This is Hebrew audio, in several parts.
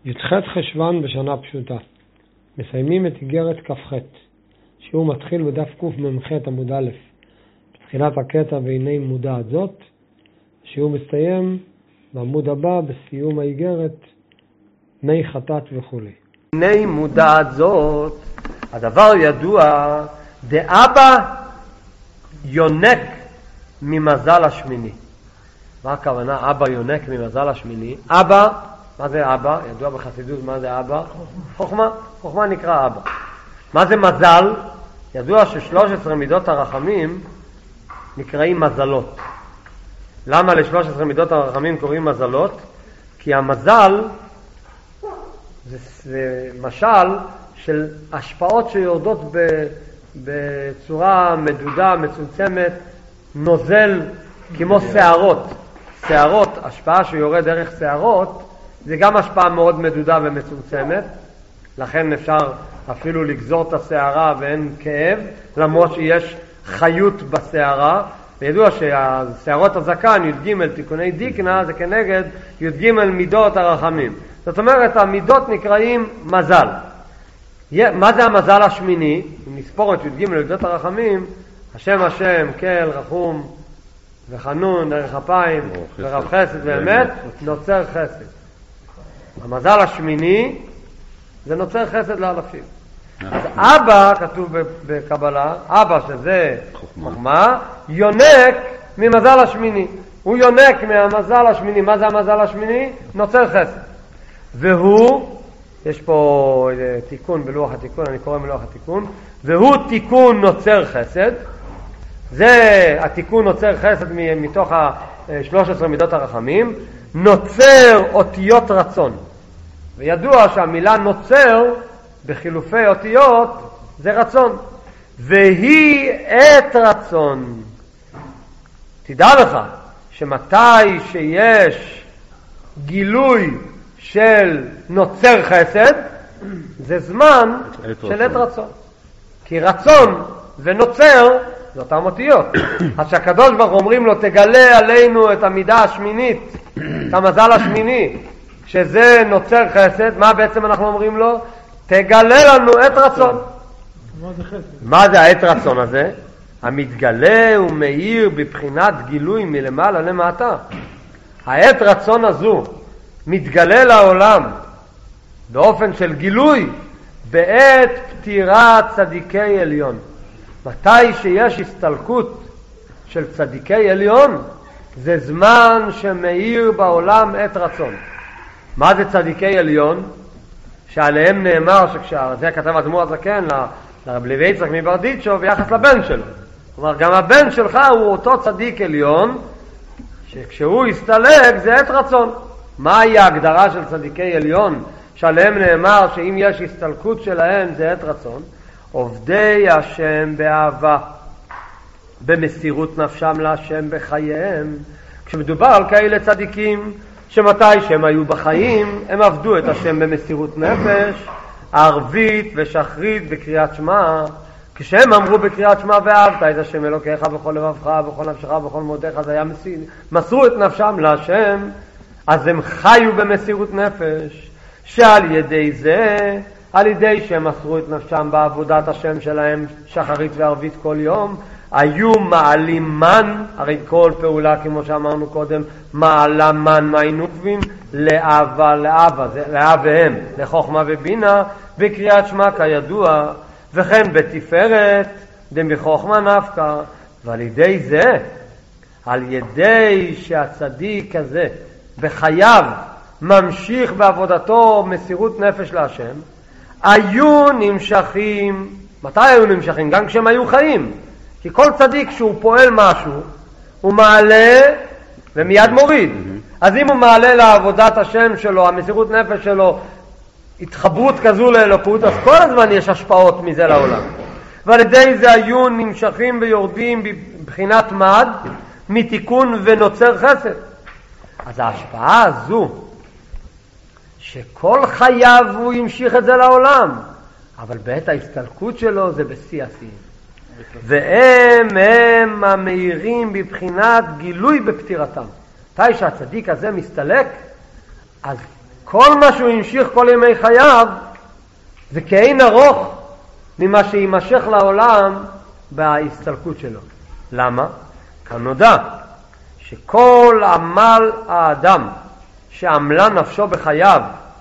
י"ח חשוון בשנה פשוטה. מסיימים את איגרת כ"ח, שהוא מתחיל בדף קמ"ח עמוד א', בתחילת הקטע והנה מודעת זאת, שהוא מסתיים בעמוד הבא בסיום האיגרת מי חטאת וכו'. הנה מודעת זאת, הדבר ידוע, דאבא יונק ממזל השמיני. מה הכוונה אבא יונק ממזל השמיני? אבא, מה זה אבא? ידוע בחסידות מה זה אבא? חוכמה. חוכמה נקרא אבא. מה זה מזל? ידוע ש13 מידות הרחמים נקראים מזלות. למה ל13 מידות הרחמים קוראים מזלות? כי המזל זה משל של השפעות שיורדות בצורה מדודה, מצומצמת, נוזל כמו שערות. שערות, השפעה שיורד דרך שערות, זה גם השפעה מאוד מדודה ומצומצמת, לכן אפשר אפילו לגזור את השערה ואין כאב, למרות שיש חיות בשערה. וידוע שהשערות הזקן, י"ג תיקוני דיקנה, זה כנגד י"ג מידות הרחמים. זאת אומרת, המידות נקראים מזל. מה זה המזל השמיני? אם נספור את י"ג מידות הרחמים, השם השם, כל, רחום וחנון, דרך אפיים ורב חסד ואמת, נוצר חסד. המזל השמיני זה נוצר חסד לאלפים. אז אבא, כתוב בקבלה, אבא שזה חוכמה, יונק ממזל השמיני. הוא יונק מהמזל השמיני. מה זה המזל השמיני? נוצר חסד. והוא, יש פה תיקון בלוח התיקון, אני קורא מלוח התיקון, והוא תיקון נוצר חסד. זה התיקון נוצר חסד מתוך 13 מידות הרחמים, נוצר אותיות רצון. וידוע שהמילה נוצר בחילופי אותיות זה רצון. והיא עת רצון. תדע לך שמתי שיש גילוי של נוצר חסד, זה זמן של עת רצון. כי רצון ונוצר זה אותם אותיות. אז שהקדוש ברוך הוא אומרים לו, תגלה עלינו את המידה השמינית, את המזל השמיני, שזה נוצר חסד. מה בעצם אנחנו אומרים לו? תגלה לנו עת רצון. מה זה העת רצון הזה? המתגלה ומאיר בבחינת גילוי מלמעלה למטה. העת רצון הזו מתגלה לעולם באופן של גילוי בעת פטירת צדיקי עליון. מתי שיש הסתלקות של צדיקי עליון, זה זמן שמאיר בעולם עת רצון. מה זה צדיקי עליון? שעליהם נאמר זה כתב אדמו"ר הזקן לרב לוי יצחק מברדיצ'ו ביחס לבן שלו. כלומר, גם הבן שלך הוא אותו צדיק עליון, שכשהוא יסתלק זה עת רצון. מהי ההגדרה של צדיקי עליון שעליהם נאמר שאם יש הסתלקות שלהם זה עת רצון? עובדי השם באהבה, במסירות נפשם להשם בחייהם. כשמדובר על כאלה צדיקים שמתי שהם היו בחיים הם עבדו את השם במסירות נפש, ערבית ושחרית בקריאת שמע. כשהם אמרו בקריאת שמע ואהבת את השם אלוקיך בכל לבבך בכל נפשך בכל מאודיך, זה היה מסרו את נפשם להשם, אז הם חיו במסירות נפש. שעל ידי זה, על ידי שהם מסרו את נפשם בעבודת השם שלהם שחרית וערבית כל יום, היו מעלים מן, הרי כל פעולה כמו שאמרנו קודם, מעלה מן מהינוקבים לאהבה לאהביהם, לחוכמה ובינה, בקריאת שמע כידוע, וכן בתפארת דמחוכמה נפקא. ועל ידי זה, על ידי שהצדיק הזה בחייו ממשיך בעבודתו מסירות נפש להשם, היו נמשכים. מתי היו נמשכים? גם כשהם היו חיים. כי כל צדיק שהוא פועל משהו, הוא מעלה ומיד מוריד. אז אם הוא מעלה לעבודת השם שלו, המסירות נפש שלו, התחברות כזו לאלוקות, אז כל הזמן יש השפעות מזה לעולם. ועל ידי זה היו נמשכים ויורדים בבחינת מד, מתיקון ונוצר חסד. אז ההשפעה הזו, שכל חייו הוא ימשיך את זה לעולם, אבל בעת ההסתלקות שלו זה בשיא השיאים. והם המאירים בבחינת גילוי בפטירתם. מתי שהצדיק הזה מסתלק, אז כל מה שהוא המשיך כל ימי חייו זה כאין ארוך ממה שימשך לעולם בהסתלקות שלו. למה? כאן נודע שכל עמל האדם שעמלה נפשו בחייו,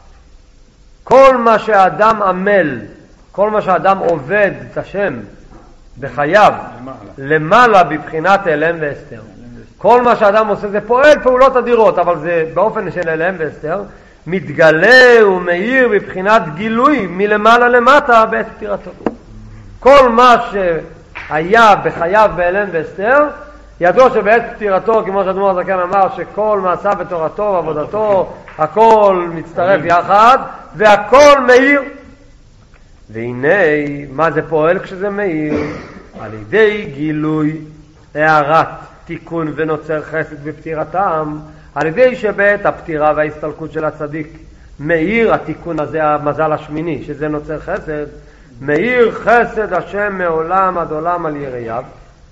כל מה שהאדם עמל, כל מה שהאדם עובד את השם בחייו, למעלה בבחינת אלם ואסתר. כל מה שהאדם עושה זה פועל פעולות אדירות, אבל זה באופן של אלם ואסתר, מתגלה ומאיר בבחינת גילוי מלמעלה למטה בעת פטירתו. כל מה שהיה בחייו באלם ואסתר, ידוע שבעת פטירתו, כמו שאדמו"ר הזקן אמר, שכל מעשה בתורתו ועבודתו, הכל מצטרף יחד, והכל מאיר. והנה, מה זה פועל כשזה מאיר? על ידי גילוי, הערת, תיקון ונוצר חסד בפטירתם, על ידי שבעת הפטירה וההסתלקות של הצדיק מאיר התיקון הזה, המזל השמיני, שזה נוצר חסד, מאיר חסד השם מעולם עד עולם על יראיו,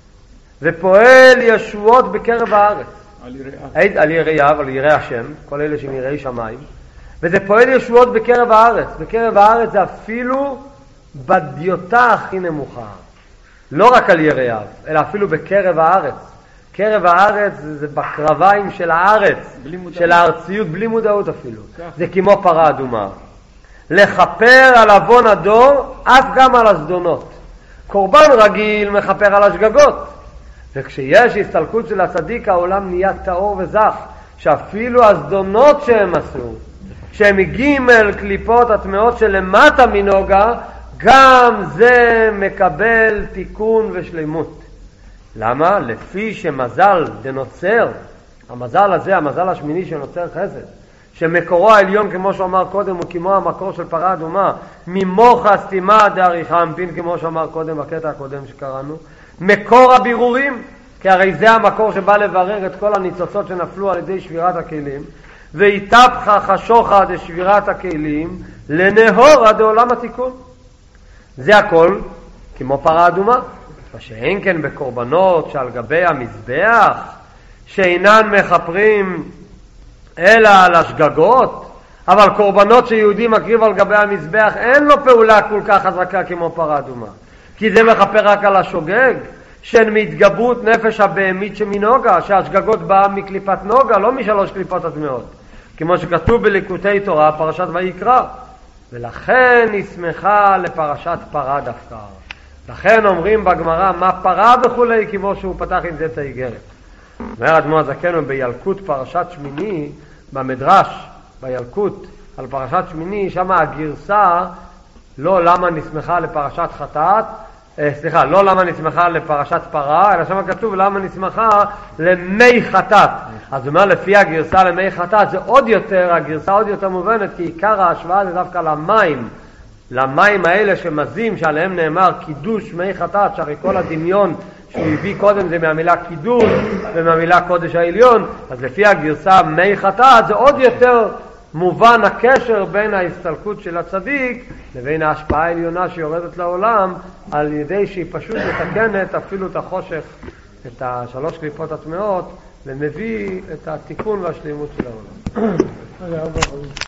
ופועל ישועות בקרב הארץ. על יראיו, על יראי השם, כל אלה שהם יראי שמיים, וזה פועל ישועות בקרב הארץ. בקרב הארץ זה אפילו בדיוטה הכי נמוכה. לא רק על יראיו, אלא אפילו בקרב הארץ. קרב הארץ זה בקרביים של הארץ, של הארציות, בלי מודעות אפילו. זה כמו פרה אדומה. לחפר על אבון הדור, אף גם על הזדונות. קורבן רגיל מחפר על השגגות. וכשיש הסתלקות של הצדיק, העולם נהיה טהור וזך, שאפילו הזדונות שהם עשו, כשהם מגיעים אל קליפות הטמעות שלמטה מנוגה, גם זה מקבל תיקון ושלימות. למה? לפי שמזל דנוצר, המזל הזה, המזל השמיני שנוצר חסד, שמקורו העליון, כמו שאמר קודם, הוא כמו המקור של פרה אדומה, ממוח הסתימה דאריכה אמפין, כמו שאמר קודם בקטע הקודם שקראנו, מקור הבירורים, כי הרי זה המקור שבא לברר את כל הניצוצות שנפלו על ידי שבירת הכלים, והתהפכה חשוכה דשבירת הכלים לנהור עד עולם התיקון. זה הכל כמו פרה אדומה. מה שאין כן בקורבנות שעל גבי המזבח, שאינן מחפרים אלא על השגגות, אבל קורבנות שיהודי מקריב על גבי המזבח אין לו פעולה כל כך חזקה כמו פרה אדומה, כי זה מחפר רק על השוגג, שהן מהתגברות נפש הבהמית שמנוגה, שהשגגות באה מקליפת נוגה, לא משלוש קליפות הטמעות, כמו שכתוב בליקוטי תורה, פרשת ויקרא. ולכן נשמחה לפרשת פרה דווקא. לכן אומרים בגמרא מה פרה וכולי, כמו שהוא פתח עם זה את האיגרת. אומר אדמו"ר הזקן בילקוט פרשת שמיני, במדרש בילקוט על פרשת שמיני, שם הגרסה לא למה נשמחה לפרשת חטאת, לא למה נשמחה לפרשת פרה, אלא שם כתוב למה נשמחה למי חטאת. אז הוא אומר לפי הגרסה למי חטאת זה עוד יותר, הגרסה עוד יותר מובנת, כי עיקר ההשוואה זה דווקא למים האלה שמזים, שעליהם נאמר קידוש מי חטאת, שהרי כל הדמיון שהוא הביא קודם זה מהמילה קידוש ומהמילה קודש העליון, אז לפי הגרסה מי חטאת זה עוד יותר מובן הקשר בין ההסתלקות של הצדיק לבין ההשפעה העליונה שיורדת לעולם, על ידי שהיא פשוט מתקנת אפילו את החושך, את השלוש קליפות הטמעות, ומביא את התיקון והשלימות של העולם.